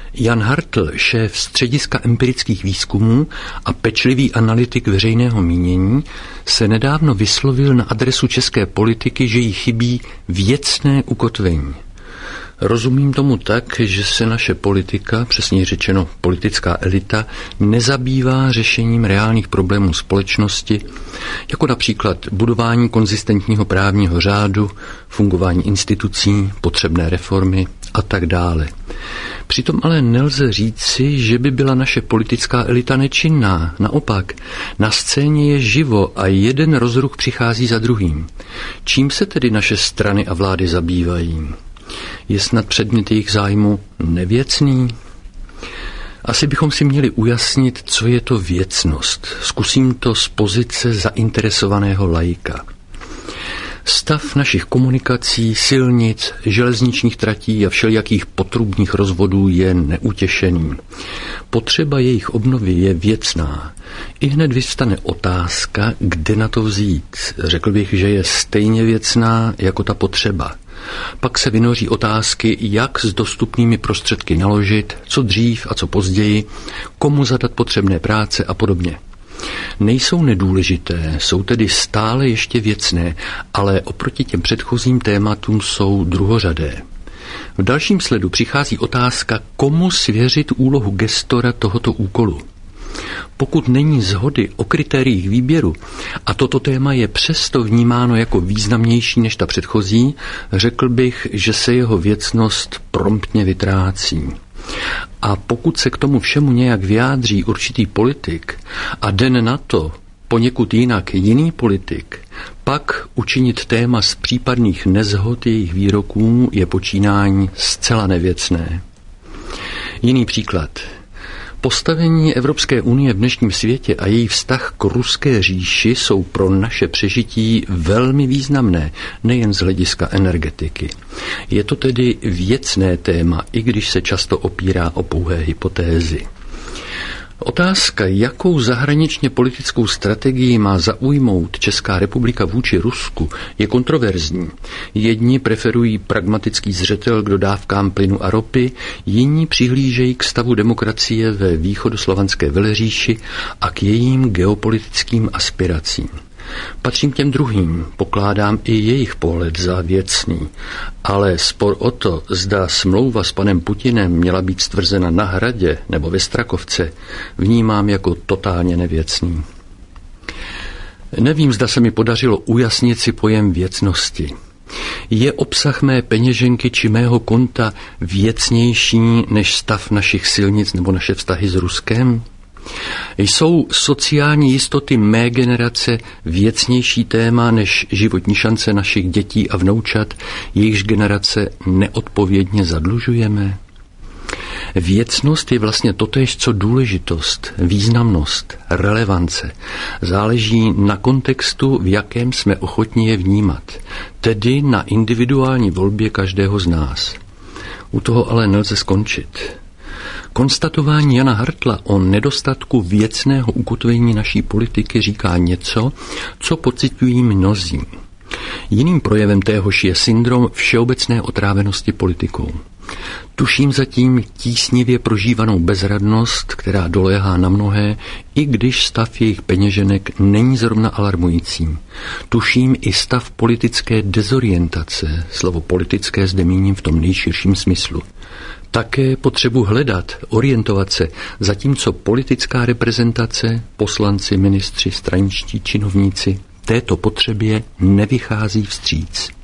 Jan Hartl, šéf Střediska empirických výzkumů a pečlivý analytik veřejného mínění, se nedávno vyslovil na adresu české politiky, že jí chybí věcné ukotvení. Rozumím tomu tak, že se naše politika, přesněji řečeno politická elita, nezabývá řešením reálných problémů společnosti, jako například budování konzistentního právního řádu, fungování institucí, potřebné reformy a tak dále. Přitom ale nelze říci, že by byla naše politická elita nečinná. Naopak, na scéně je živo a jeden rozruch přichází za druhým. Čím se tedy naše strany a vlády zabývají? Je snad předmět jejich zájmu nevěcný? Asi bychom si měli ujasnit, co je to věcnost. Zkusím to z pozice zainteresovaného laika. Stav našich komunikací, silnic, železničních tratí a všelijakých potrubních rozvodů je neutěšený. Potřeba jejich obnovy je věcná. Ihned vyvstane otázka, kde na to vzít. Řekl bych, že je stejně věcná jako ta potřeba. Pak se vynoří otázky, jak s dostupnými prostředky naložit, co dřív a co později, komu zadat potřebné práce a podobně. Nejsou nedůležité, jsou tedy stále ještě věcné, ale oproti těm předchozím tématům jsou druhořadé. V dalším sledu přichází otázka, komu svěřit úlohu gestora tohoto úkolu. Pokud není shody o kritériích výběru a toto téma je přesto vnímáno jako významnější než ta předchozí, řekl bych, že se jeho věcnost promptně vytrácí. A pokud se k tomu všemu nějak vyjádří určitý politik a den na to poněkud jinak jiný politik, pak učinit téma z případných neshod jejich výroků je počínání zcela nevěcné. Jiný příklad. Postavení Evropské unie v dnešním světě a její vztah k ruské říši jsou pro naše přežití velmi významné, nejen z hlediska energetiky. Je to tedy věcné téma, i když se často opírá o pouhé hypotézy. Otázka, jakou zahraničně politickou strategii má zaujmout Česká republika vůči Rusku, je kontroverzní. Jedni preferují pragmatický zřetel k dodávkám plynu a ropy, jiní přihlížejí k stavu demokracie ve východoslovanské velříši a k jejím geopolitickým aspiracím. Patřím k těm druhým, pokládám i jejich pohled za věcný, ale spor o to, zda smlouva s panem Putinem měla být stvrzena na Hradě nebo ve Strakovce, vnímám jako totálně nevěcný. Nevím, zda se mi podařilo ujasnit si pojem věcnosti. Je obsah mé peněženky či mého konta věcnější než stav našich silnic nebo naše vztahy s Ruskem? Jsou sociální jistoty mé generace věcnější téma než životní šance našich dětí a vnoučat, jejichž generace neodpovědně zadlužujeme? Věcnost je vlastně totéž co důležitost, významnost, relevance. Záleží na kontextu, v jakém jsme ochotni je vnímat, tedy na individuální volbě každého z nás. U toho ale nelze skončit. Konstatování Jana Hartla o nedostatku věcného ukotvení naší politiky říká něco, co pociťují mnozí. Jiným projevem téhož je syndrom všeobecné otrávenosti politikou. Tuším zatím tísnivě prožívanou bezradnost, která doléhá na mnohé, i když stav jejich peněženek není zrovna alarmující. Tuším i stav politické dezorientace, slovo politické zde míním v tom nejširším smyslu. Také potřebu hledat, orientovat se, zatímco politická reprezentace, poslanci, ministři, straničtí činovníci této potřebě nevychází vstříc.